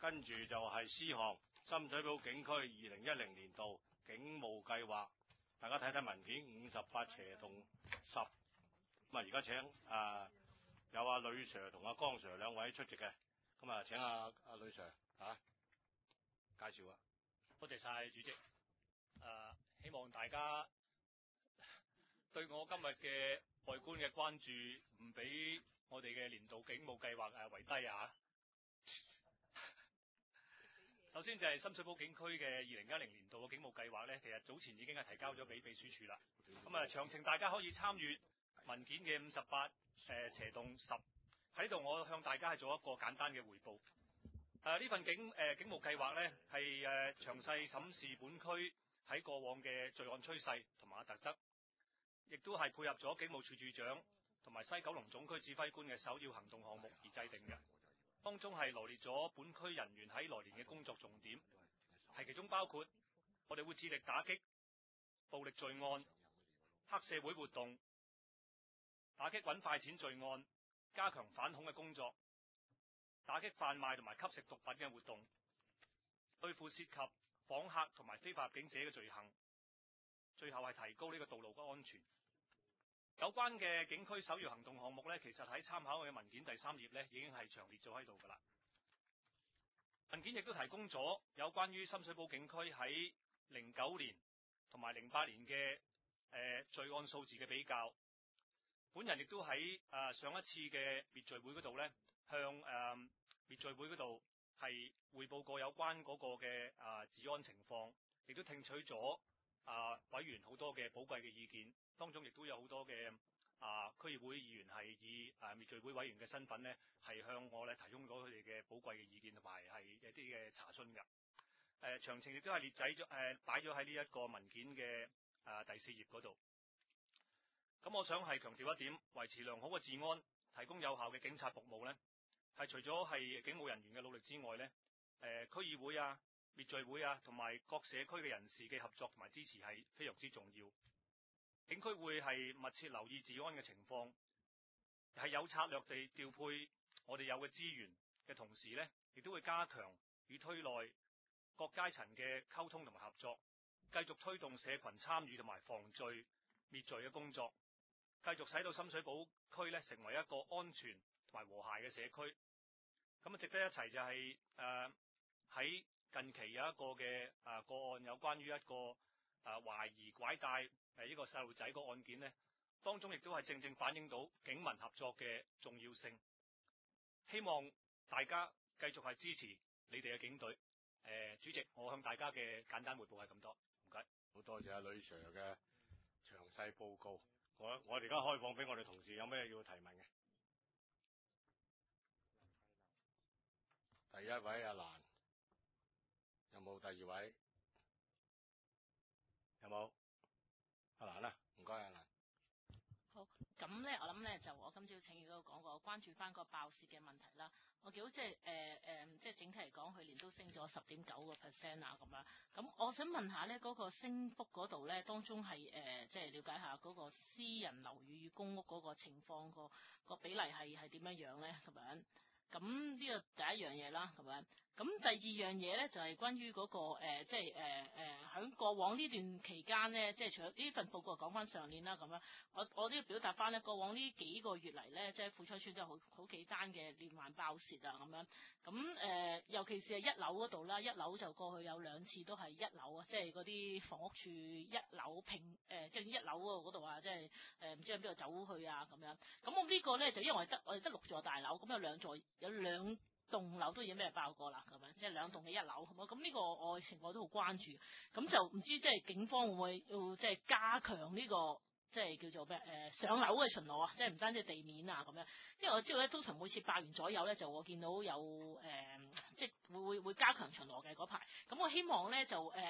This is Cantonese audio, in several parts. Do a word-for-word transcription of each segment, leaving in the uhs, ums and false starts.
跟住就係 C 項深水埗警區二零一零年度警務計劃，大家睇睇文件五十八斜同十。咁啊，而家請啊有阿呂 Sir 同阿江 Sir 兩位出席嘅，咁啊請阿阿呂 Sir 啊介紹啊。 多謝晒主席。誒、呃，希望大家對我今日嘅外觀嘅關注唔俾我哋嘅年度警務計劃誒為低啊！首先就係深水埗警區嘅二零一零年度嘅警務計劃咧，其實早前已經係提交咗俾秘書處啦。咁啊，詳情大家可以參閱文件嘅五十八誒斜棟十。喺度我向大家係做一個簡單嘅彙報。誒、呃、呢份警誒、呃、警務計劃咧係誒詳細審視本區喺過往嘅罪案趨勢同埋特質，亦都係配合咗警務處處長同埋西九龍總區指揮官嘅首要行動項目而制定嘅。當中係羅列咗本區人員喺來年嘅工作重點，係其中包括我哋會致力打擊暴力罪案、黑社會活動，打擊揾快錢罪案，加強反恐嘅工作，打擊販賣同埋吸食毒品嘅活動，對付涉及訪客同埋非法入境者嘅罪行，最後係提高呢個道路嘅安全。有關嘅警區首要行動項目呢，其實喺參考我嘅文件第三頁呢已經係詳列咗喺度㗎啦。文件亦都提供咗有關於深水埗警區喺零九年同埋零八年嘅誒、呃、罪案數字嘅比較。本人亦都喺誒、呃、上一次嘅滅罪會嗰度呢，向誒、呃、滅罪會嗰度係匯報過有關嗰個嘅誒治安情況，亦都聽取咗啊、呃、委員好多嘅寶貴嘅意見。當中亦都有好多嘅啊區議會議員係以誒滅罪會委員嘅身份呢，係向我咧提供咗佢哋嘅寶貴嘅意見同埋係一啲嘅查詢㗎。誒、呃、詳情亦都係列仔咗誒擺咗喺呢一個文件嘅誒、呃、第四頁嗰度。咁我想係強調一點，維持良好嘅治安，提供有效嘅警察服務呢，係除咗係警務人員嘅努力之外呢，誒、呃、區議會啊、滅罪會啊同埋各社區嘅人士嘅合作同埋支持係非常之重要。警區會係密切留意治安嘅情況，係有策略地調配我哋有嘅資源嘅同時呢，亦都會加強與區內各階層嘅溝通同埋合作，繼續推動社群參與同埋防罪滅罪嘅工作，繼續使到深水埗區呢成為一個安全同埋和諧嘅社區。咁啊，值得一提就係誒喺近期有一個嘅誒、呃、個案，有關於一個誒、呃、懷疑拐帶誒呢個細路仔個案件呢，當中亦都係正正反映到警民合作嘅重要性。希望大家繼續係支持你哋嘅警隊。誒、呃，主席，我向大家嘅簡單匯報係咁多，唔該。 好多謝阿呂 Sir 嘅詳細報告。我我哋而家開放俾我哋同事有咩要提問嘅。第一位阿蘭，有冇第二位？有冇？阿蘭啦，唔該阿蘭。 好，咁咧，我諗咧就我今朝請宇都講過，關注翻個爆竊嘅問題啦。我見到即係誒誒，即係整體嚟講，去年都升咗十點九個 percent 啊，咁樣。咁我想問下咧，嗰、那個升幅嗰度咧，當中係誒，即、呃、係、就是、了解下嗰個私人樓宇與公屋嗰個情況，個個比例係係點樣樣咧，咁樣。咁呢個第一樣嘢啦，咁樣。咁第二樣嘢咧就係、是、關於嗰、那個誒，即係誒誒，喺、呃、過往呢段期間咧，即係除咗呢份報告講翻上年啦，咁樣，我我都要表達翻咧，過往呢幾個月嚟咧，即係富昌邨都有好好幾單嘅連環爆竊啊，咁樣，咁誒、呃，尤其是係一樓嗰度啦，一樓就過去有兩次都係一樓啊，即係嗰啲房屋處一樓平誒，即係一樓嗰度啊，即係誒唔知喺邊度走去啊，咁樣，咁我呢個咧就因為我哋得我哋得六座大樓，咁有兩座有兩棟樓都已經俾人爆過啦，咁樣即係兩棟嘅一樓，咁呢個我情況都好關注，咁就唔知即係警方會唔會要即係加強呢個即係叫做咩誒上樓嘅巡邏啊，即係唔單止地面啊咁樣，因為我知道咧，通常每次爆完左右咧，就我見到有誒、呃、即係會會會加強巡邏嘅嗰排，咁我希望咧就誒。呃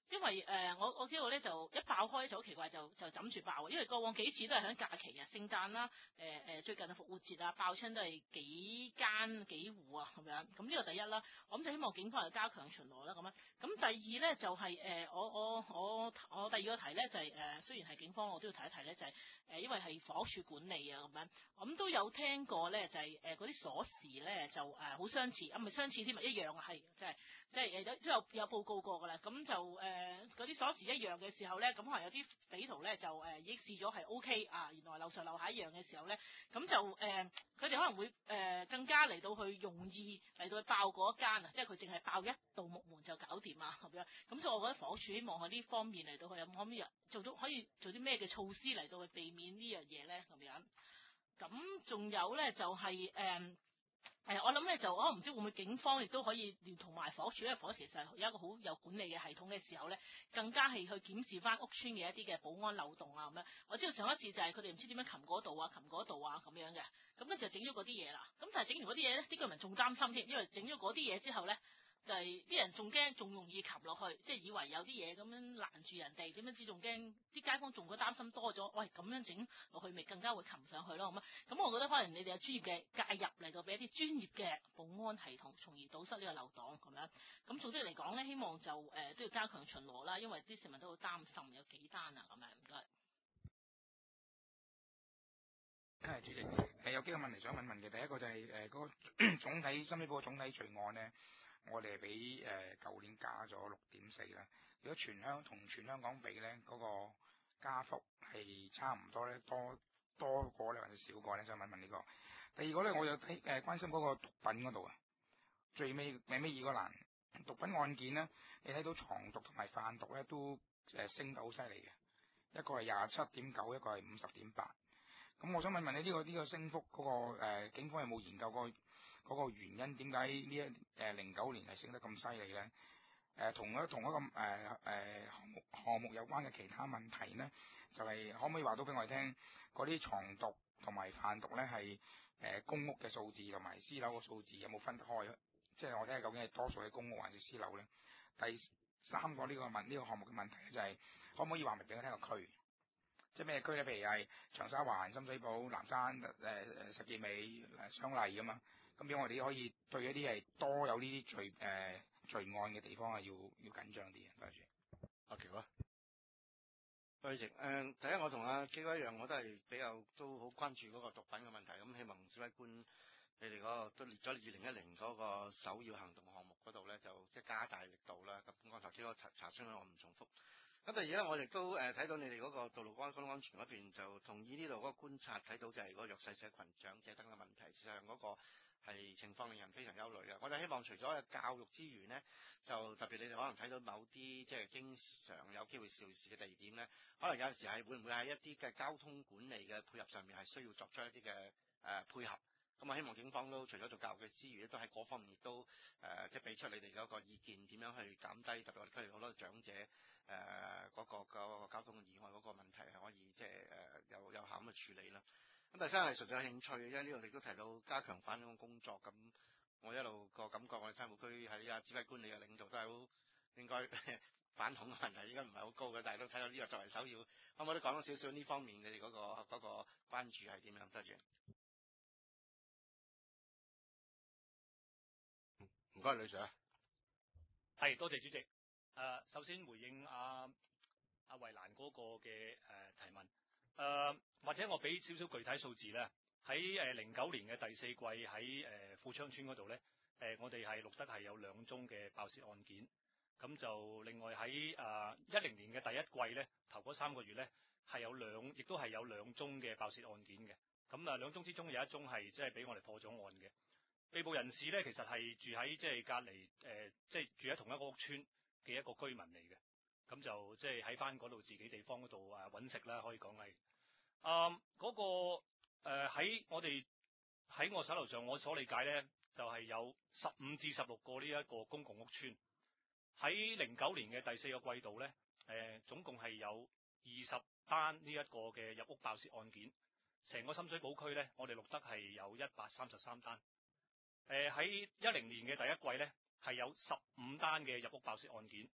因為誒、呃、我我知道咧就一爆開就好奇怪，就就枕住爆，因為過往幾次都係喺假期啊、聖誕啦、誒、呃、誒最近嘅復活節啊，爆親都係幾間幾戶啊咁樣。咁呢個第一啦，我諗就希望警方係加強巡邏啦咁樣。咁第二咧就係、是、誒、呃、我我我我第二個題咧就係、是、誒、呃、雖然係警方，我都要提一提咧就係、是、誒、呃、因為係房屋署管理啊咁樣，咁都有聽過咧就係誒嗰啲鎖匙咧就誒好、呃、相似啊，唔係相似添啊，一樣啊，係即係即係誒有都有有報告過㗎啦。咁就誒嗰啲鎖匙一樣嘅時候咧，咁可能有啲匪徒咧就誒、呃、已經試咗係 O K 啊，原來樓上樓下一樣嘅時候咧，咁就誒佢哋可能會誒、呃、更加嚟到去容易嚟到去爆嗰間啊，即係佢淨係爆一道木門就搞掂啊咁樣。咁所以我覺得房屋署希望喺呢方面嚟到去有冇可唔可以做到可以做啲咩嘅措施嚟到去避免呢樣嘢咧咁樣。咁仲有咧就係、是、誒。呃誒、呃，我諗咧就我唔知會唔會警方亦都可以連同埋房屋署，因為房屋署其實有一個好有管理嘅系統嘅時候咧，更加係去檢視翻屋邨嘅一啲嘅保安漏洞啊咁樣。我知道上一次就係佢哋唔知點樣擒嗰度啊，擒嗰度啊咁樣嘅，咁跟住就整咗嗰啲嘢啦。咁但係整完嗰啲嘢咧，啲居民仲擔心添，因為整咗嗰啲嘢之後咧。就係、是、啲人仲驚，仲容易擒落去，即係以為有啲嘢咁樣攔住人哋，點樣知仲驚啲街坊仲個擔心多咗。喂，咁樣整落去，咪更加會擒上去咯咁啊！咁我覺得可能你哋有專業嘅介入嚟到俾一啲專業嘅保安系統，從而堵塞呢個漏洞咁樣。咁總之嚟講咧，希望就誒、呃、都要加強巡邏啦，因為啲市民都好擔心有幾單啊咁樣。唔該。 係主席，誒有幾個問題想問問嘅。第一個就係誒嗰個總體深水埗總體罪案咧，我哋係比誒舊年加咗六點四啦。如果全香同全香港比咧，嗰、那個加幅係差唔多咧，多多過咧，或者少過咧？想問問呢、這個。第二個咧，我就睇誒關心嗰個毒品嗰度啊，最尾尾尾二個欄毒品案件咧，你睇到藏毒同埋販毒咧都誒升得好犀利嘅，一個係廿七點九，一個係五十點八。咁我想問問你呢、這個呢、這個升幅嗰、那個、呃、警方有冇研究過嗰個原因？點解呢一誒零九年係升得咁犀利咧？誒、呃、同一同一個誒誒、呃、項目項目有關嘅其他問題咧，就係、是、可唔可以話到俾我哋聽，嗰啲藏毒同埋販毒咧係誒公屋嘅數字同埋私樓嘅數字有冇分得開？即係我睇下究竟係多數係公屋還是私樓咧？第三個呢個問呢、這個項目嘅問題咧就係、是、可唔可以話明俾我聽個區？即係咩區咧？譬如係長沙灣、深水埗、南山、誒、呃、誒石硤尾、誒雙麗咁嘛。咁俾我哋可以對一啲係多有呢啲罪誒、呃、罪案嘅地方係要要緊張啲嘅。多謝。 阿喬啊，多謝。誒，第一我同阿基哥一樣，我都係比較都好關注嗰個毒品嘅問題。咁希望指揮官你哋嗰個都列咗二零一零嗰個首要行動項目嗰度咧，就即係加大力度啦。咁剛才基哥查查詢我唔重複。咁第二咧，我亦都誒睇、呃、到你哋嗰個道路安交通安全嗰邊，就同意呢度嗰個觀察，睇到就係嗰個弱勢社群長者等嘅問題，事實上嗰個係情況令人非常憂慮嘅。我哋希望除咗教育之餘呢，就特別你哋可能睇到某啲即係經常有機會肇事嘅地點呢，可能有陣時係會唔會喺一啲嘅交通管理嘅配合上面係需要作出一啲嘅誒配合。咁啊，希望警方都除咗做教育嘅之餘，都喺嗰方面亦都誒、呃，即係俾出你哋嗰個意見，點樣去減低特別我哋區域好多長者誒嗰、呃那個、那個交通意外嗰個問題係可以即係誒、呃、有有效咁去處理啦。咁第三係純粹有興趣嘅，因為呢度你都提到加強反恐工作，咁我一路個感覺我哋三個區喺阿指揮官你嘅領導都係好應該反恐嘅問題應該唔係好高嘅，但係都睇到呢個作為首要，可唔可以講多少少呢方面你哋嗰個嗰、那個關注係點樣？多謝。唔該，呂 Sir。 係，多謝主席。誒、呃，首先回應阿阿衛蘭嗰個嘅誒、呃、提問。誒、呃，或者我俾少少具體數字咧。喺誒零九年嘅第四季喺誒、呃、富昌村嗰度咧，誒、呃、我哋係錄得係有兩宗嘅爆竊案件。咁就另外喺誒一零年嘅第一季咧，頭嗰三個月咧係有兩，亦都係有兩宗嘅爆竊案件嘅。咁啊兩宗之中有一宗係即係俾我哋破咗案嘅。被捕人士咧，其實係住喺即係隔離誒，即、呃、係、就是、住喺同一個屋村嘅一個居民嚟嘅。咁就即係喺翻嗰度自己地方嗰度啊揾食啦，可以講係。啊、呃，嗰、那個喺、呃、我哋喺我手頭上，我所理解咧，就係、是、有十五至十六個呢一個公共屋村。喺零九年嘅第四個季度咧，誒、呃、總共係有二十單呢一個嘅入屋爆竊案件。成個深水埗區咧，我哋錄得係有一百三十三單。誒喺一零年嘅第一季咧，係有十五單嘅入屋爆竊案件，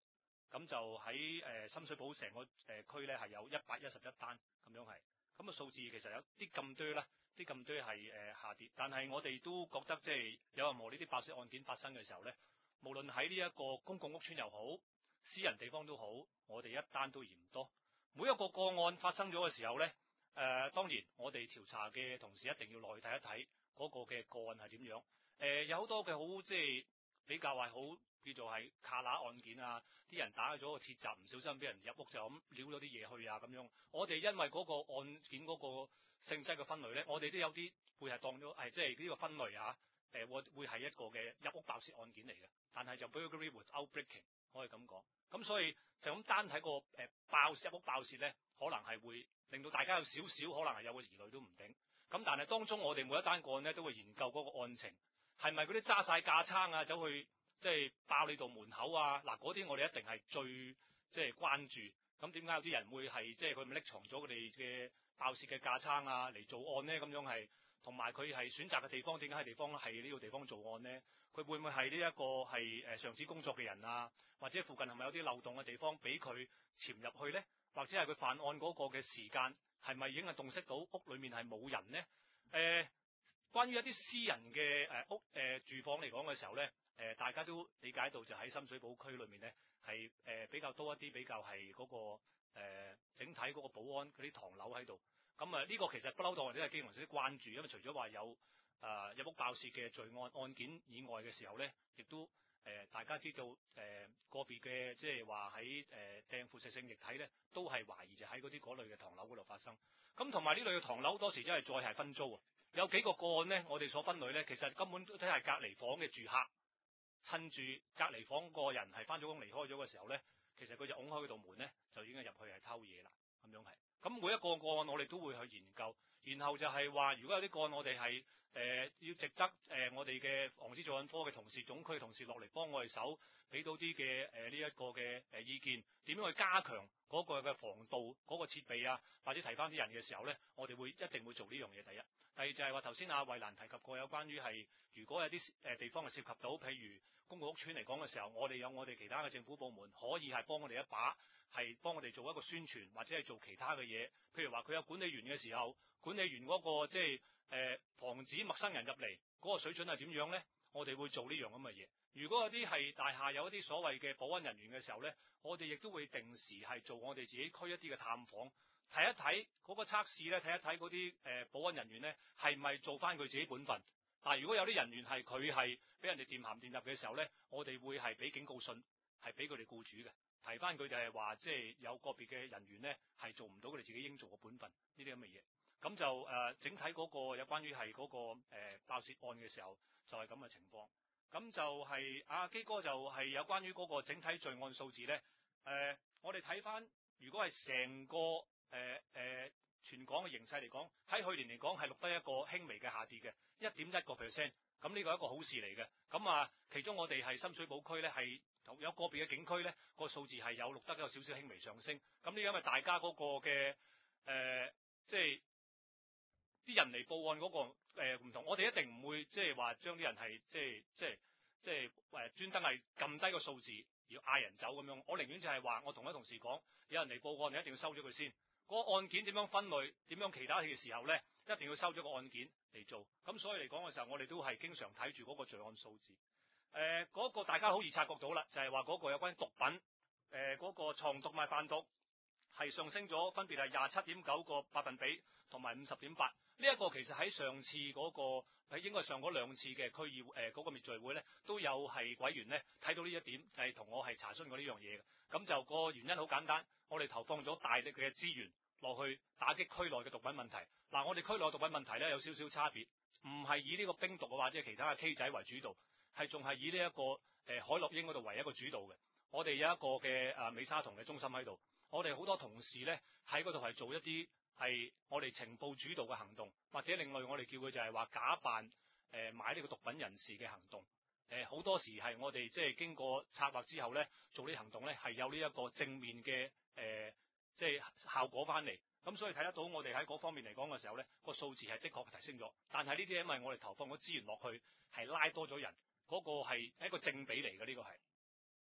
咁就喺誒、呃、深水埗成個誒、呃、區咧係有一百一十一單咁樣係，咁啊數字其實有啲咁多啦，啲咁多係誒下跌，但係我哋都覺得即係有任何呢啲爆竊案件發生嘅時候咧，無論喺呢一個公共屋邨又好，私人地方都好，我哋一單都嫌唔多。每一個個案發生咗嘅時候咧，誒、呃、當然我哋調查嘅同時一定要落去睇一睇嗰個嘅個案係點樣。誒、呃、有好多嘅好即係比較係好叫做係卡拿案件啊，啲人打咗個鐵閘，唔小心俾人入屋就咁撩咗啲嘢去啊咁樣。我哋因為嗰個案件嗰個性質嘅分類咧，我哋都有啲會係當咗係即係呢個分類啊，誒會會係一個嘅入屋爆竊案件嚟嘅，但係就 burglary without breaking 可以咁講。咁所以就咁單睇個誒、呃、爆竊入屋爆竊咧，可能係會令到大家有少少可能係有個疑慮都唔定。咁但係當中我哋每一單個案咧都會研究嗰個案情，係咪嗰啲揸晒架撐啊走去即係爆你道門口啊？嗱嗰啲我哋一定係最即係關注。咁點解有啲人會係即係佢咪匿藏咗佢哋嘅爆竊嘅架撐啊嚟做案咧？咁樣係同埋佢係選擇嘅地方點解係地方係呢個地方做案咧？佢會唔會係呢一個係誒上址工作嘅人啊？或者附近係咪有啲漏洞嘅地方俾佢潛入去咧？或者係佢犯案嗰個嘅時間係咪已經係洞悉到屋裏面係冇人咧？誒、呃，關於一啲私人嘅誒、呃、屋誒、呃、住房嚟講嘅時候咧，誒、呃、大家都理解到就喺深水埗區裏面咧係誒比較多一啲比較係嗰、那個誒、呃、整體嗰個保安嗰啲唐樓喺度。咁啊呢個其實不嬲當或者係經常有啲關注，因為除咗話有誒、呃、入屋爆竊嘅罪案案件以外嘅時候咧，亦都誒、呃、大家知道誒、呃、個別嘅即係話喺誒掟腐蝕性液體咧，都係懷疑就喺嗰啲嗰類嘅唐樓嗰度發生。咁同埋呢類嘅唐樓多時真係再係分租啊！有幾個個案咧，我哋所分類咧，其實根本都係隔離房嘅住客，趁住隔離房個人係翻咗工離開咗嘅時候咧，其實佢就拱開嗰道門咧，就已經入去係偷嘢啦，咁樣係。咁每一個個案我哋都會去研究，然後就係話，如果有啲個案我哋係誒要值得誒、呃、我哋嘅防止罪案科嘅同事、總區同事落嚟幫我哋手，俾到啲嘅誒呢一個嘅誒意見，點樣去加強嗰個嘅防盜嗰個設備啊，或者提翻啲人嘅時候咧，我哋會一定會做呢樣嘢。第一，第二就係話頭先阿慧蘭提及過有關於係，如果有啲誒地方係涉及到，譬如公共屋邨嚟講嘅時候，我哋有我哋其他嘅政府部門可以係幫我哋一把，係幫我哋做一個宣傳或者係做其他嘅嘢。譬如話佢有管理員嘅時候，管理員嗰、嗰個即係誒防止陌生人入嚟嗰個水準係點樣咧？我哋會做呢樣咁嘅嘢。如果有啲係大廈有一啲所謂嘅保安人員嘅時候咧，我哋亦都會定時係做我哋自己區一啲嘅探訪，睇一睇嗰個測試咧，睇一睇嗰啲誒保安人員咧係咪做翻佢自己本分。但係如果有啲人員係佢係俾人哋掂鹹掂入嘅時候咧，我哋會係俾警告信，係俾佢哋僱主嘅，提翻佢就係話，即係有個別嘅人員咧係做唔到佢哋自己應做嘅本分呢啲咁嘅嘢。咁就誒、呃、整體嗰個有關於係嗰個誒、呃、爆竊案嘅時候就係咁嘅情況。咁就係、是、阿基哥就係有關於嗰個整體罪案數字咧，誒、呃、我哋睇翻，如果係成個誒誒、呃呃、全港嘅形勢嚟講，喺去年嚟講係錄得一個輕微嘅下跌嘅一點一個 percent。咁呢個係一個好事嚟嘅。咁啊，其中我哋係深水埗區咧係有個別嘅警區咧個數字係有錄得一個少少輕微上升。咁呢因為大家嗰個嘅誒、呃、即係啲人嚟報案嗰、那個誒唔、呃、同，我哋一定唔會即係話將啲人係即係即係即係誒專登係撳低個數字要嗌人走咁樣。我寧願就係話我同啲同事講，有人嚟報案，你一定要收咗佢先。嗰、那個案件點樣分類，點樣其他嘅時候咧，一定要收咗個案件嚟做。咁所以嚟講嘅時候，我哋都係經常睇住嗰個罪案數字。誒、呃、嗰、那個大家好易察覺到啦，就係話嗰個有關毒品誒嗰、呃那個藏毒賣販毒係上升咗，分別係廿七點九個百分比同埋五十點八。呢一個其實喺上次嗰、那個喺應該上嗰兩次嘅區議誒嗰、呃那個滅罪會咧，都有係委員咧睇到呢一點，就係、是、同我係查詢過呢樣嘢嘅。咁就個原因好簡單，我哋投放咗大力嘅資源落去打擊區內嘅毒品問題。嗱，我哋區內毒品問題咧有少少差別，唔係以呢個冰毒或者其他嘅 K 仔為主導，係仲係以呢、這、一個誒、呃、海洛英嗰度為一個主導嘅。我哋有一個嘅誒美沙酮嘅中心喺度，我哋好多同事咧喺嗰度係做一啲係我哋情報主導嘅行動，或者另外我哋叫佢就係話假扮誒、呃、買呢個毒品人士嘅行動。誒、呃、好多時係我哋即係經過策劃之後咧，做呢啲行動咧係有呢一個正面嘅誒即係效果翻嚟。咁所以睇得到我哋喺嗰方面嚟講嘅時候咧，個數字係的確提升咗。但係呢啲因為我哋投放咗資源落去，係拉多咗人，嗰、那個係一個正比嚟嘅，呢、這個係。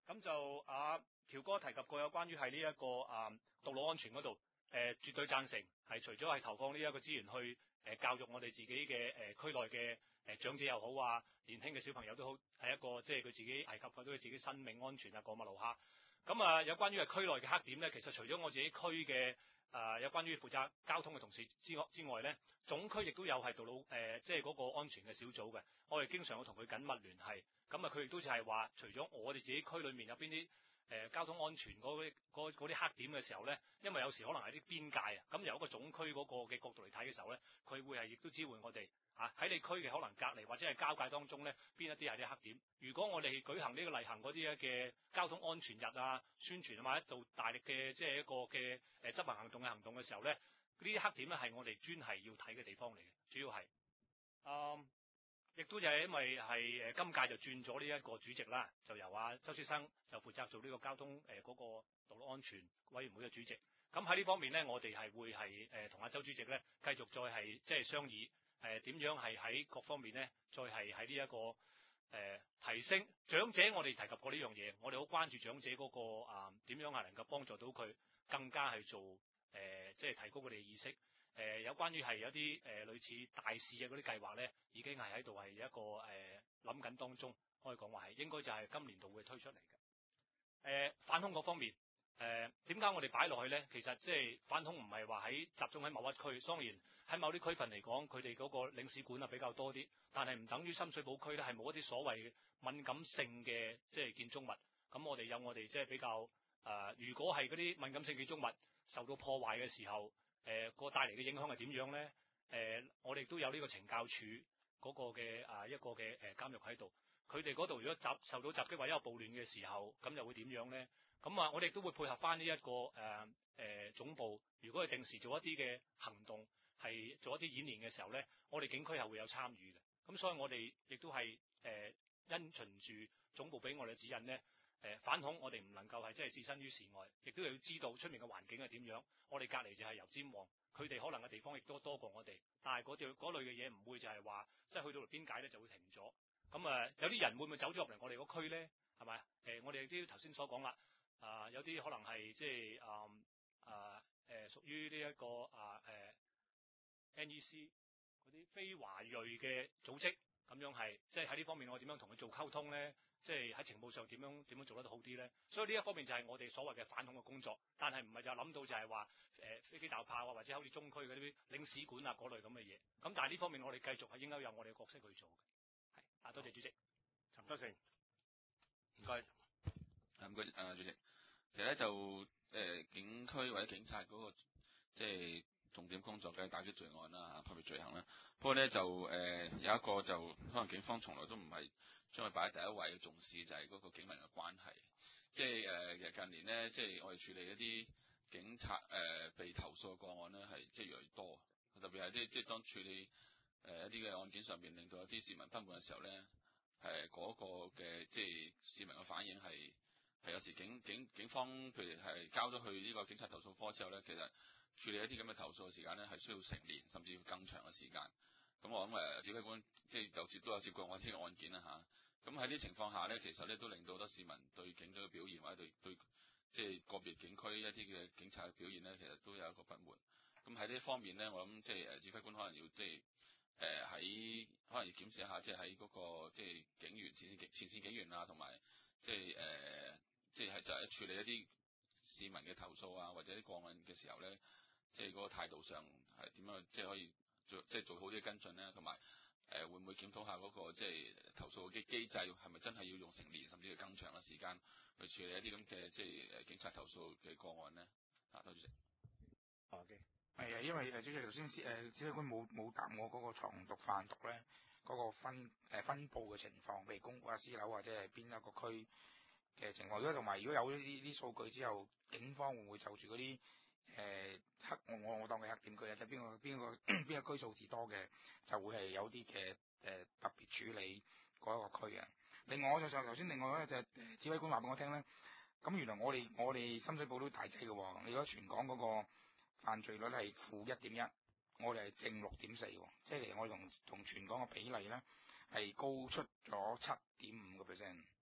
咁就啊喬哥提及過有關於係呢一個啊道路安全嗰度，誒、呃、絕對贊成，係除咗係投放呢一個資源去誒、呃、教育我哋自己嘅誒、呃、區內嘅誒、呃、長者又好啊，年輕嘅小朋友都好，係一個即係佢自己危及到佢自己生命安全啊，過馬路下。咁啊有關於係區內嘅黑點咧，其實除咗我自己區嘅啊有關於負責交通嘅同事之外之外咧，總區亦都有係道路誒即係嗰個安全嘅小組嘅，我哋經常會同佢緊密聯繫。咁啊，佢亦都就係話，除咗我哋自己區裏面有邊啲誒交通安全嗰啲嗰啲黑點嘅時候咧，因為有時可能係啲邊界啊，咁由一個總區嗰個嘅角度嚟睇嘅時候咧，佢會係亦都支援我哋啊喺你區嘅可能隔離或者係交界當中咧，邊一啲係啲黑點。如果我哋舉行呢個例行嗰啲嘅交通安全日啊、宣傳啊或者做大力嘅即係一個嘅誒執行行動嘅行動嘅時候咧，呢啲黑點咧係我哋專係要睇嘅地方嚟嘅，主要係嗯。亦都就係因為係誒今屆就轉咗呢一個主席啦，就由阿周先生就負責做呢個交通誒嗰個道路安全委員會嘅主席。咁喺呢方面咧，我哋係會係誒同阿周主席咧繼續再係即係商議誒點樣係喺各方面咧，再係喺呢一個誒、呃、提升長者。我哋提及過呢樣嘢，我哋好關注長者嗰、那個啊點樣係能夠幫助到佢更加係做誒即係提高佢哋嘅意識。誒、呃、有關於係有啲誒、呃、類似大使嘅嗰啲計劃咧，已經係喺度係一個誒諗緊當中，可以講話係應該就係今年度會推出嚟嘅。誒、呃、反恐嗰方面，誒點解我哋擺落去咧？其實即係反恐唔係話喺集中喺某一區，當然喺某啲區份嚟講，佢哋嗰個領事館啊比較多啲，但係唔等於深水埗區咧係冇一啲所謂敏感性嘅即係建築物。咁我哋有我哋即係比較誒、呃，如果係嗰啲敏感性建築物受到破壞嘅時候，誒、呃、個帶嚟嘅影響係點樣咧？誒、呃，我哋都有呢個懲教處嗰個嘅啊一個嘅誒監獄喺度，佢哋嗰度如果襲受到襲擊或者有暴亂嘅時候，咁又會點樣咧？咁啊，我哋都會配合翻呢一個誒誒、呃呃、總部，如果係定時做一啲嘅行動，係做一啲演練嘅時候咧，我哋警區係會有參與嘅。咁所以我哋亦都係誒、呃、因循住總部俾我哋嘅指引咧。誒、呃、反恐我哋唔能夠係即係置身於事外，亦都要知道出面嘅環境係點樣。我哋隔離就係油尖旺，佢哋可能嘅地方亦都多過我哋，但係嗰條嗰類嘅嘢唔會就係話即係去到邊界咧就會停咗。咁啊、呃、有啲人會唔會走咗入嚟我哋個區咧？係咪？誒、呃、我哋啲頭先所講啦，啊、呃、有啲可能係即係啊啊誒屬於呢一個啊誒、呃、N E C 嗰啲非華裔嘅組織，咁樣係即係喺呢方面我點樣同佢做溝通咧？即係喺情報上點樣點樣做得好啲咧？所以呢一方面就係我哋所謂嘅反恐嘅工作，但係唔係就諗到就係話誒飛機大炮啊，或者好似中區嗰啲領事館啊嗰類咁嘅嘢。咁但係呢方面我哋繼續係應該有我哋嘅角色去做嘅。係啊，多謝主席。 陳德成，唔該。 唔該啊，主席。其實咧就誒、呃、警區或者警察嗰、那個即係重點工作嘅打擊罪案啦，嚇，撲滅罪行啦。不過咧就誒、呃、有一個就可能警方從來都唔係將佢擺喺第一位嘅重視，就係、是、嗰個警民嘅關係。即係誒其實近年咧，即係我哋處理一啲警察誒、呃、被投訴嘅個案咧，係即係越嚟越多。特別係啲即係當處理誒、呃、一啲嘅案件上邊，令到一啲市民不滿嘅時候咧，誒、呃、嗰、那個嘅即係市民嘅反應係係有時警警警方譬如係交咗去呢個警察投訴科之後咧，其實處理一啲咁嘅投訴嘅時間咧，係需要成年甚至要更長嘅時間。咁我諗誒指揮官即係有接都有接過我啲嘅案件啦嚇。咁喺呢啲情況下咧，其實咧都令到好多市民對警隊嘅表現或者對對即係個別警區一啲嘅警察嘅表現咧，其實都有一個不滿。咁喺呢方面咧，我諗即係誒指揮官可能要即係誒喺可能要檢視一下，即係喺嗰個即係警員前線警前線警員啊，同埋即係誒、呃、即係就係處理一啲市民嘅投訴啊，或者啲個案嘅時候咧，即係嗰個態度上係點樣，即係可以做即係做好啲跟進咧，同埋誒會唔會檢討下嗰、那個即係投訴嘅機制係咪真係要用成年甚至係更長嘅時間去處理一啲咁嘅即係誒警察投訴嘅個案咧？啊，多謝主席。 好嘅。 係啊，因為誒主席頭先誒指揮官冇冇答我嗰個藏毒販毒咧嗰、那個分誒分佈嘅情況，譬如公屋啊、私樓或者係邊一個區嘅情況。如果同埋如果有呢啲啲數據之後，警方會唔會就住嗰啲誒黑我我我當佢黑點區咧，即係邊個邊個邊個區數字多嘅，就會係有啲嘅誒特別處理嗰一個區嘅。另外我就上頭先另外咧就係指揮官話俾我聽咧，咁原來我哋我哋深水埗都大劑嘅喎。你如果全港嗰個犯罪率係負一點一，我哋係正六點四，即係我哋同同全港嘅比例咧係高出咗七點五個 percent。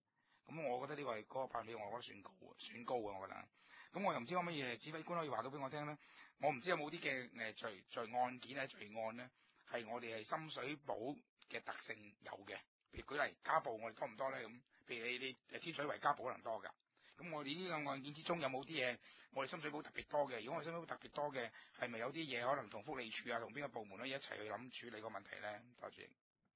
咁我覺得呢個係嗰個百分比，我覺得算高嘅，算高嘅我覺得。咁我又唔知可唔可以誒指揮官可以話到俾我聽咧？我唔知有冇啲嘅誒罪罪案件咧、罪案咧，係我哋係深水埗嘅特性有嘅。譬如舉例家暴，我哋多唔多咧？咁譬如你你誒天水圍家暴可能多㗎。咁我哋呢個案件之中有冇啲嘢我哋深水埗特別多嘅？如果我哋深水埗特別多嘅，係咪有啲嘢可能同福利署啊、同邊個部門可以一齊去諗處理個問題咧？多謝。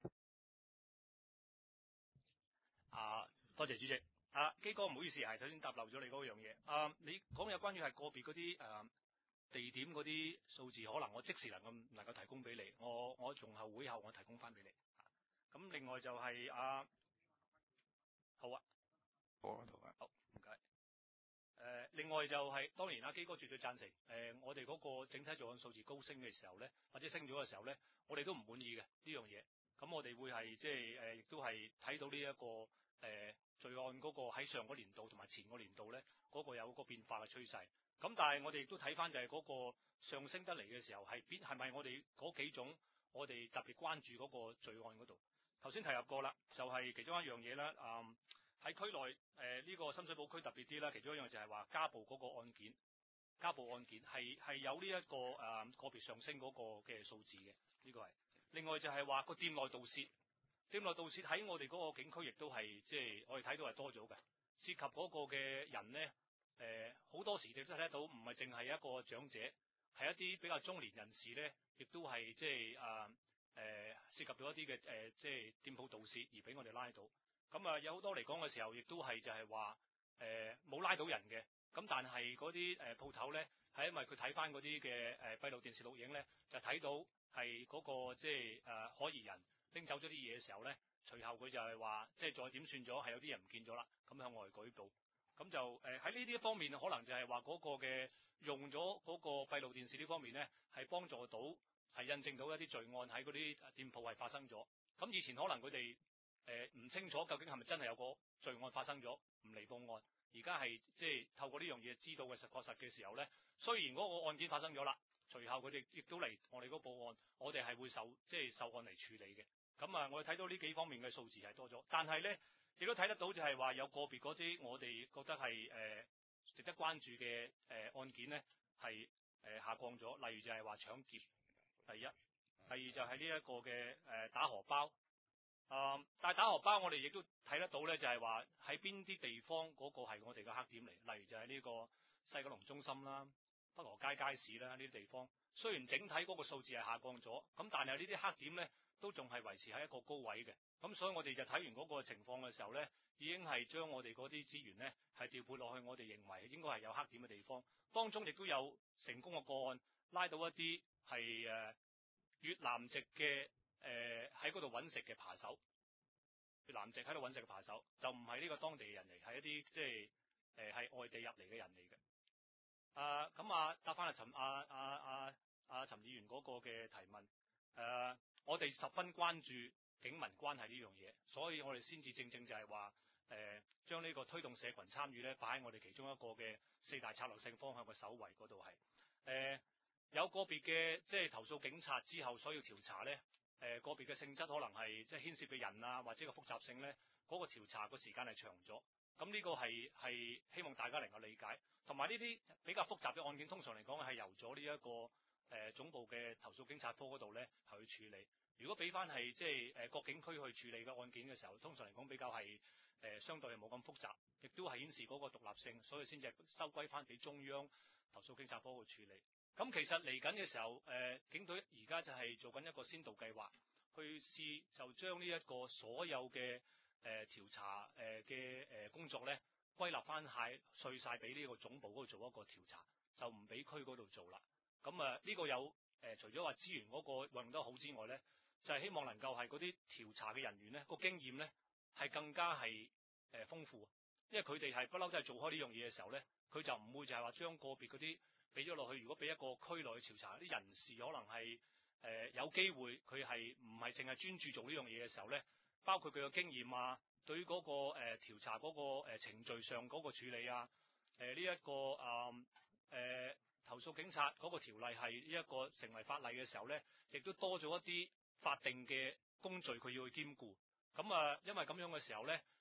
啊，多謝主席。啊，基哥唔好意思，係頭先答漏咗你嗰樣嘢。啊，你講有關於係個別嗰啲誒地點嗰啲數字，可能我即時能夠能夠提供俾你。我我仲後會後我提供翻俾你。咁、啊、另外就係、是、啊，好啊， 好啊，好啊， 好唔該。誒，另外就係、是、當然啦，基哥絕對贊成。誒、呃，我哋嗰個整體罪案數字高升嘅時候咧，或者升咗嘅時候咧，我哋都唔滿意嘅呢樣嘢。咁我哋會係即係誒，亦都係睇到呢、這、一個誒、呃、罪案嗰個喺上個年度同埋前個年度咧，嗰、那個有個變化嘅趨勢。咁但係我哋亦都睇翻就係嗰個上升得嚟嘅時候係邊係咪我哋嗰幾種我哋特別關注嗰個罪案嗰度？頭先提及過啦，就係、是、其中一樣嘢啦。嗯，喺區內誒呢、呃這個深水埗區特別啲啦，其中一樣就係話家暴嗰個案件，家暴案件係係有呢、這、一個誒、呃、個別上升嗰個嘅數字嘅，呢、這個係。另外就係話個店內盜竊，店內盜竊喺我哋嗰個警區亦都係即係我哋睇到係多咗嘅，涉及嗰個嘅人咧，誒、呃、好多時你都睇得到，唔係淨係一個長者，係一啲比較中年人士咧，亦都係即係誒誒涉及到一啲嘅誒即係店鋪盜竊而俾我哋拉到。咁啊有好多嚟講嘅時候，亦都係就係話誒冇拉到人嘅，咁但係嗰啲誒鋪頭咧，係因為佢睇翻嗰啲嘅誒閉路電視錄影咧，就睇到。係嗰、那個即係誒可疑人拎走咗啲嘢嘅時候咧，隨後佢就係話，即係再點算咗，係有啲人唔見咗啦，咁向外舉報，咁就誒喺呢啲方面，可能就係話嗰個嘅用咗嗰個閉路電視呢方面咧，係幫助到係印證到一啲罪案喺嗰啲店鋪係發生咗。咁以前可能佢哋誒唔清楚究竟係咪真係有個罪案發生咗，唔嚟報案。而家係即係透過呢樣嘢知道嘅實確實嘅時候咧，雖然嗰個案件發生咗啦。隨後佢哋亦都嚟我哋嗰報案，我哋係會受即係受案嚟處理嘅。咁啊，我哋睇到呢幾方面嘅數字係多咗，但係咧亦都睇得到就係話有個別嗰啲我哋覺得係誒、呃、值得關注嘅誒、呃、案件咧係誒下降咗。例如就係話搶劫，第一；第二就係呢一個嘅誒、呃、打荷包。啊、呃！但係打荷包我哋亦都睇得到咧，就係話喺邊啲地方嗰個係我哋嘅黑點嚟。例如就係呢個西九龍中心啦。北河街街市啦，呢啲地方雖然整體嗰個數字係下降咗，咁但係呢啲黑點咧都仲係維持喺一個高位嘅。咁所以我哋就睇完嗰個情況嘅時候咧，已經係將我哋嗰啲資源咧係調配落去我哋認為應該係有黑點嘅地方。當中亦都有成功嘅個案，拉到一啲係誒越南籍嘅誒喺嗰度揾食嘅扒手，越南籍喺度揾食嘅扒手，就唔係呢個當地人嚟，係一啲即係誒係外地入嚟嘅人嚟嘅。啊，咁啊，答翻阿陳阿阿阿阿陳議員嗰個嘅提問，誒、啊，我哋十分關注警民關係呢樣嘢，所以我哋先至正正就係話，誒、啊，將呢個推動社群參與咧，擺喺我哋其中一個嘅四大策略性方向嘅首位嗰度係，誒、啊，有個別嘅即係投訴警察之後所要調查咧，誒、啊，個別嘅性質可能係即係牽涉嘅人啊，或者個複雜性咧，嗰、那個調查個時間係長咗，咁呢個係係希望大家能夠理解。同埋呢啲比較複雜嘅案件，通常嚟講係由咗呢一個誒、呃、總部嘅投訴警察科嗰度咧係去處理。如果俾翻係即係誒各警區去處理嘅案件嘅時候，通常嚟講比較係誒、呃、相對係冇咁複雜，亦都係顯示嗰個獨立性，所以先至收歸翻俾中央投訴警察科去處理。咁其實嚟緊嘅時候，誒、呃、警隊而家就係做緊一個先導計劃，去試就將呢一個所有嘅誒、呃、調查誒嘅誒工作咧。歸納翻係碎晒俾呢個總部嗰度做一個調查，就唔俾區嗰度做啦。咁啊呢個有誒、呃、除咗話資源嗰個運用得好之外咧，就係、是、希望能夠係嗰啲調查嘅人員咧個經驗咧係更加係誒、呃、豐富，因為佢哋係不嬲都係做開呢樣嘢嘅時候咧，佢就唔會就係話將個別嗰啲俾咗落去。如果俾一個區內去調查，啲人士可能係誒、呃、有機會佢係唔係淨係專注做呢樣嘢嘅時候咧，包括佢嘅經驗啊。對於嗰個誒調查嗰個誒程序上嗰個處理啊，誒呢一個誒誒投訴警察嗰個條例係呢一個成為法例嘅時候咧，亦都多咗一啲法定嘅工序佢要去兼顧。咁啊，因為咁樣嘅時候咧，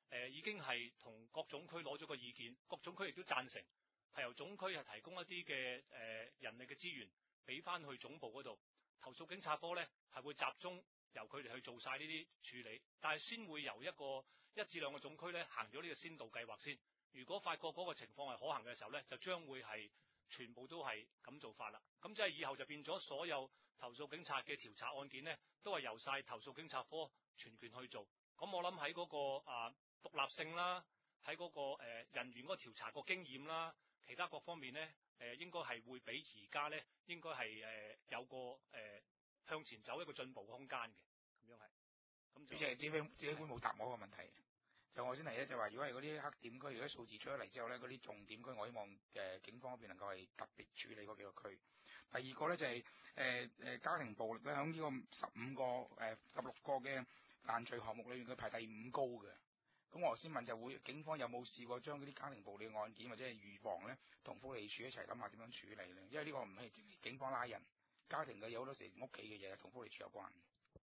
呃、已經係同各總區攞咗個意見，各總區亦都贊成，係由總區係提供一啲嘅誒人力嘅資源俾翻去總部嗰度。投訴警察科咧係會集中由佢哋去做晒呢啲處理，但係先會由一個一至兩個總區咧行咗呢個先導計劃先。如果發覺嗰個情況係可行嘅時候咧，就將會係全部都係咁做法啦。咁即係以後就變咗所有投訴警察嘅調查案件咧，都係由晒投訴警察科全權去做。咁我諗喺嗰個啊獨立性啦，喺嗰個誒人員嗰個調查個經驗啦，其他各方面咧。誒、呃、應該係會比而家咧，應該係誒、呃、有個誒、呃、向前走一個進步空間嘅，咁樣係。咁主席，指揮指揮官冇答我個問題。就我先嚟咧，就話如果係嗰啲黑點區，如果數字出咗嚟之後咧，嗰啲重點區，我希望誒、呃、警方嗰邊能夠係特別處理嗰幾個區。第二個咧就係誒誒家庭暴力咧，喺呢個十五個誒十六個嘅犯罪項目裏面，佢排第五高嘅。咁我先問就會警方有冇試過將嗰啲家庭暴力案件或者係預防咧，同福利署一齊諗下點樣處理咧？因為呢個唔係警方拉人，家庭嘅有好多時屋企嘅嘢同福利署有關。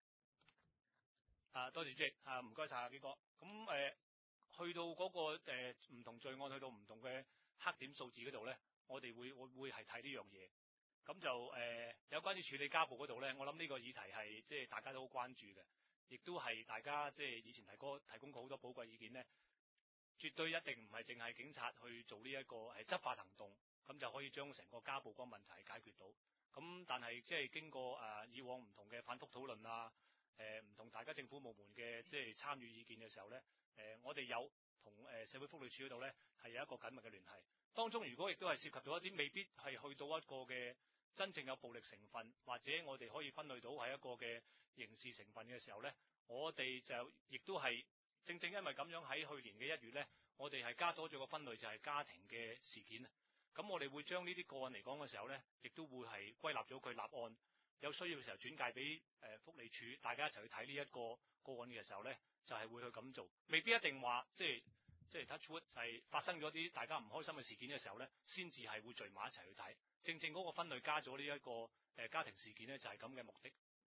啊，多謝主席，啊唔該晒啊，幾哥。咁誒、呃，去到嗰、那個誒唔、呃、同罪案，去到唔同嘅黑點數字嗰度咧，我哋會會會係睇呢樣嘢。咁就誒、呃、有關於處理家暴嗰度咧，我諗呢個議題係即係大家都好關注嘅。亦都係大家即係以前提過提供過好多寶貴意見咧，絕對一定唔係淨係警察去做呢一個係執法行動，咁就可以將成個家暴嗰個問題解決到。咁但係即係經過誒、呃、以往唔同嘅反覆討論啊，誒唔同大家政府部門嘅即係參與意見嘅時候咧，誒、呃、我哋有同誒社會福利署嗰度咧係有一個緊密嘅聯繫。當中如果亦都係涉及到一啲未必係去到一個嘅真正有暴力成分，或者我哋可以分類到係一個嘅刑事成分嘅時候咧，我哋就亦都係正正因為咁樣喺去年嘅一月咧，我哋係加多咗個分類就係家庭嘅事件。咁我哋會將呢啲個案嚟講嘅時候咧，亦都會係歸納咗佢立案，有需要嘅時候轉介俾誒福利署，大家一齊去睇呢一個個案嘅時候咧，就係、是、會去咁做，未必一定話即係即係 touch wood 係發生咗啲大家唔開心嘅事件嘅時候咧，先至係會聚埋一齊去睇。正正嗰個分類加咗呢一個誒、呃、家庭事件咧，就係咁嘅目的。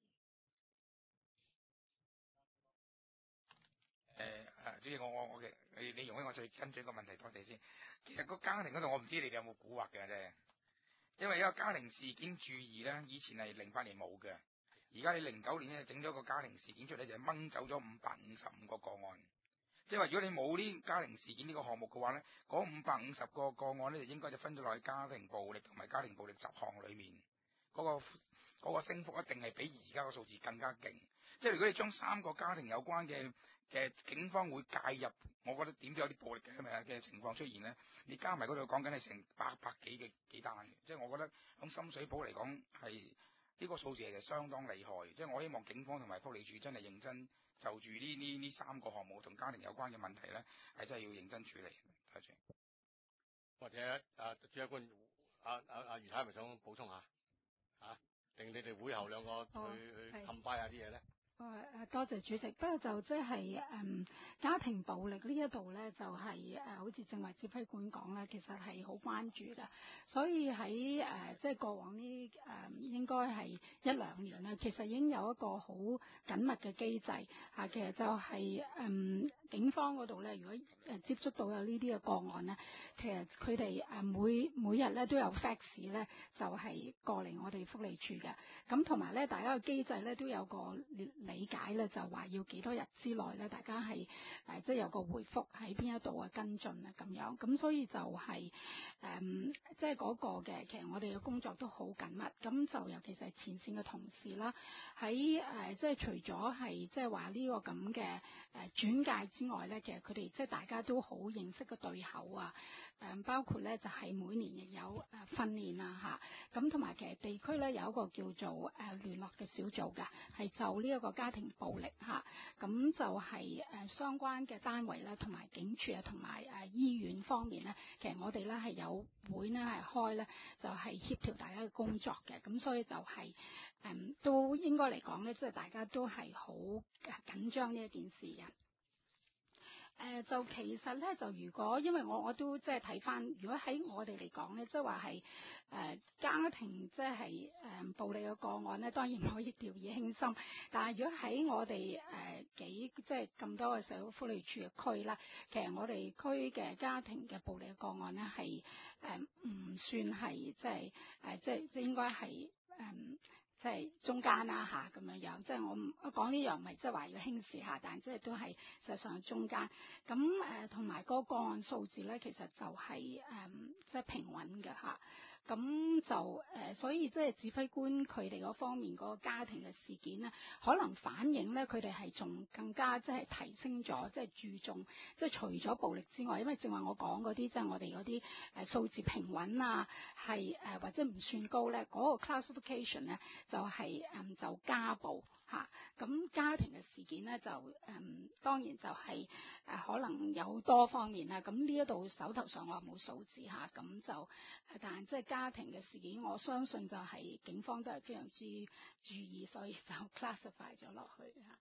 誒誒，主席，我我我嘅，你你容許我再跟進一個問題多謝先。其實個家庭嗰度，我唔知你哋有冇蠱惑嘅啫。因為一個家庭事件注意咧，以前係零八年冇嘅，而家你零九年咧整咗個家庭事件出嚟，就掹走咗五百五十五個個案。即係話，如果你冇呢家庭事件呢個項目嘅話咧，嗰五百五十個個案咧，就應該就分咗落去家庭暴力同埋家庭暴力雜項裏面。嗰、嗰個嗰、嗰個升幅一定係比而家個數字更加勁。即係如果你將三個家庭有關嘅嘅警方會介入，我覺得點都有啲暴力嘅嘅情況出現咧。你加埋嗰度講緊係成八百幾嘅幾單嘅，即係我覺得喺深水埗嚟講係呢個數字係相當厲害。即係我希望警方同埋福利署真係認真就住呢呢呢三個項目同家庭有關嘅問題咧，係真係要認真處理。多謝。 或者啊，主席官阿阿阿余太係咪想補充下？啊，定你哋會後兩個去、哦、去氹拜下啲嘢咧？ 誒多謝主席，不過就即係誒家庭暴力呢一度咧，就係、是、誒、呃、好似正話指揮官講咧，其實係好關注嘅。所以喺誒即係過往呢誒、呃、應該係一兩年啦，其實已經有一個好緊密嘅機制嚇、啊。其實就係、是、誒、呃、警方嗰度咧，如果誒、呃、接觸到有呢啲嘅個案咧，其實佢哋誒每每日咧都有 fax 咧，就係、是、過嚟我哋福利處嘅。咁同埋咧，大家嘅機制咧都有個理解咧，就話要幾多日之內咧，大家係誒即係有個回覆喺邊一度嘅跟進啊咁樣，咁所以就係誒即係嗰個嘅，其實我哋嘅工作都好緊密，咁就尤其是係前線嘅同事啦，喺誒即係除咗係即係話呢個咁嘅誒轉介之外咧，其實佢哋即係大家都好認識個對口啊，誒包括咧就係每年亦有誒訓練啊嚇，咁同埋其實地區咧有一個叫做誒聯絡嘅小組嘅，係就呢一個家庭暴力嚇，咁就係誒相關嘅單位咧，同埋警署啊，同埋誒醫院方面咧，其實我哋咧係有會咧係開咧，就係協調大家嘅工作嘅，咁所以就係誒都應該嚟講咧，即係大家都係好緊張呢一件事嘅。 誒、呃、就其實咧，就如果因為我我都即係睇翻，如果喺我哋嚟講咧，即係話係誒家庭即係誒暴力嘅個案咧，當然唔可以掉以輕心。但係如果喺我哋誒、呃、幾即係咁多嘅社會福利署嘅區啦，其實我哋區嘅家庭嘅暴力嘅個案咧係誒唔算係即係誒即係即係應該係誒。呃即係中間啦嚇咁樣樣，即係我唔我講呢樣唔係即係話要輕視下，但係即係都係實際上中間。咁誒同埋嗰個個案數字咧，其實就係、是、誒、嗯、即係平穩嘅嚇。咁就誒、呃，所以即係指揮官佢哋嗰方面嗰個家庭嘅事件咧，可能反映咧佢哋係仲更加即係提升咗，即係注重即係除咗暴力之外，因為正話我講嗰啲即係我哋嗰啲誒數字平穩啊，係誒、呃、或者唔算高咧，嗰、那個 classification 咧就係、是、誒、嗯、就家暴嚇。咁、啊、家庭嘅事件咧就誒、嗯、當然就係、是、誒、呃、可能有多方面啦。咁呢一度手頭上我冇數字嚇，咁、啊、就但係即係家庭嘅事件，我相信就係警方都係非常之注意，所以就 classify 咗落去嚇。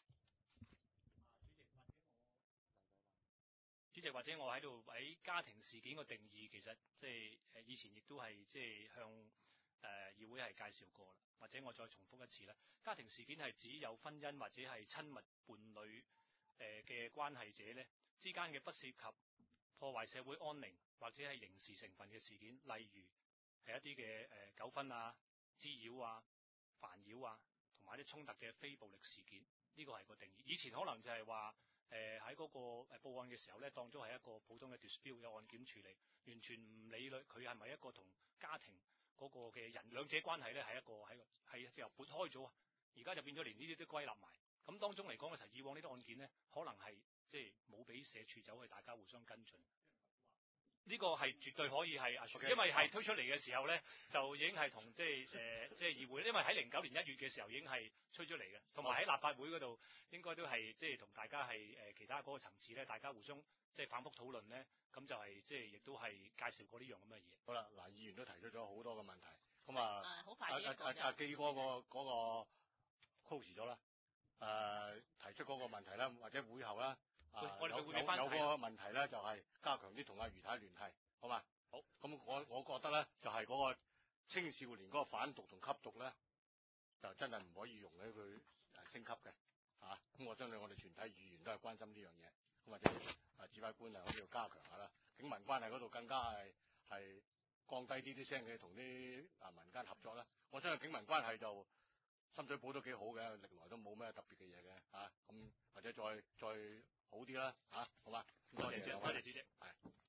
主席，或者我喺度喺家庭事件嘅定義，其實即係誒以前亦都係即係向誒、呃、議會係介紹過啦，或者我再重複一次啦。家庭事件係指有婚姻或者係親密伴侶誒嘅關係者咧之間嘅不涉及破壞社會安寧或者係刑事成分嘅事件，例如係一啲嘅誒糾紛啊、滋擾啊、煩擾啊，同埋一啲衝突嘅非暴力事件，呢、這個係個定義。以前可能就係話誒喺嗰個誒報案嘅時候咧，當咗係一個普通嘅 dispute 嘅案件處理，完全唔理佢佢係咪一個同家庭嗰個嘅人兩者關係咧，係一個喺個係就撥開咗啊！而家就變咗連呢啲都歸納埋。咁當中嚟講嘅時候，以往呢啲案件咧，可能係即係冇俾社署走去大家互相跟進。呢個係絕對可以係阿 Sir，因為係推出嚟嘅時候咧，就已經係同即係誒即係議會，因為喺零九年一月嘅時候已經係推出嚟嘅，同埋喺立法會嗰度應該都係即係同大家係誒其他嗰個層次咧，大家互相即係反覆討論咧，咁就係即係亦都係介紹過呢樣咁嘅嘢。 好啦，嗱，議員都提出咗好多嘅問題，咁啊， 好快阿阿阿阿基哥嗰個嗰個 close 咗啦，誒提出嗰個問題啦，或者會後啦。啊、 我哋有有有個問題咧，就係、是、加強啲同阿余太聯繫，好嘛？好。咁我我覺得咧，就係、是、嗰個青少年嗰個反毒同吸毒咧，就真係唔可以容許佢誒升級嘅，嚇。咁我相信我哋全體議員都係關心呢樣嘢，咁或者啊指揮官啊，我哋要加強下啦。警民關係嗰度更加係係降低啲啲聲氣，同啲啊民間合作啦。我相信警民關係就深水埗都幾好嘅，歷來都冇咩特別嘅嘢嘅，嚇。咁或者再再。好啲啦，嚇、啊，好嘛？多謝，多謝主席。係。